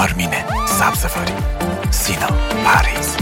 آرمین سبزواری، سینا پریز.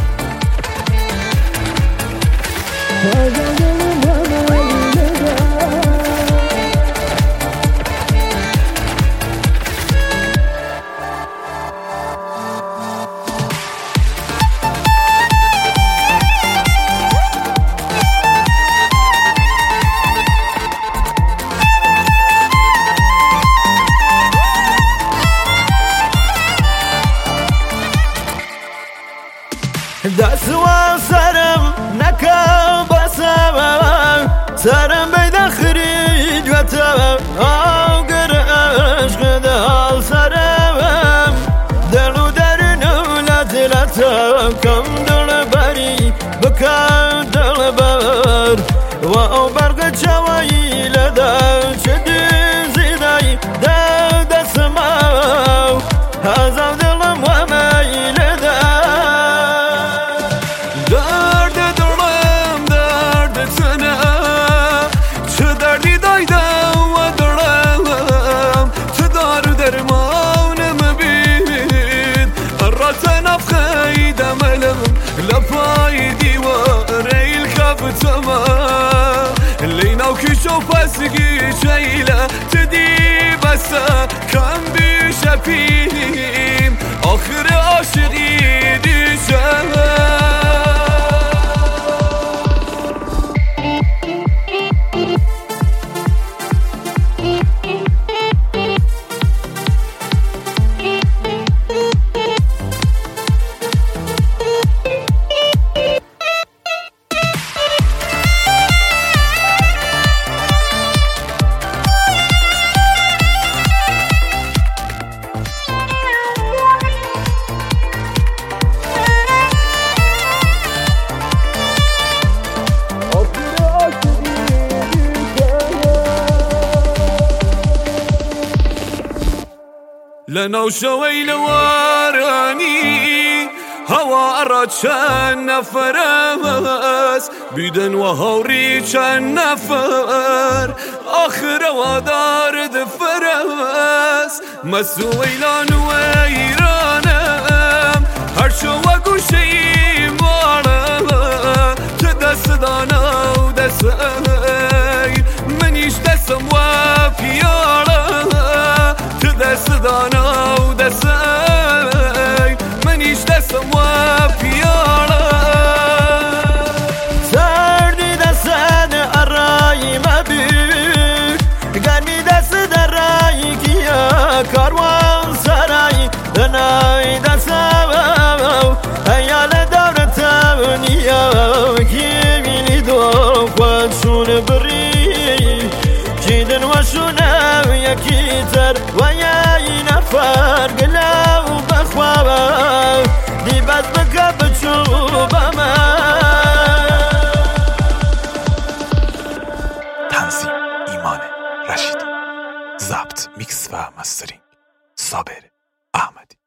دسوا سرم نکا بسم سرم بیدا خریج و تم آگر عشق دال سرم دلو درنو لطلتا کم دل بری بکن دل بر و او برگ چوایی لدا چدی زیدای دست ما هزم دلم و میل لپای دیواره الخفتما لینا و کشو پسگی شیله تدی بسا کم بیشه پیم آخر عاشقی دیشه لناو شوي لواراني هوا أراد شان نفرس بيدن وهوري شان نفر آخر ودار دفرس مسوي لان ويرانم هرشو وقوشي مالا تدس دانا ودسي منيش دسم وفيالا دست دانا و دستی منیش دستم و پیالا سردی دستن ارایی مبی گرمی دست در رایی کیا کاروان سرایی دنای دستم ایال دورتم نیا کی بینی دو خودشون بری جیدن و شونم یکی تر و یای نفر گلو بخوابم دی بز بکا بچوبم تنظیم ایمان رشید، ضبط میکس و مسترینگ صابر احمدی.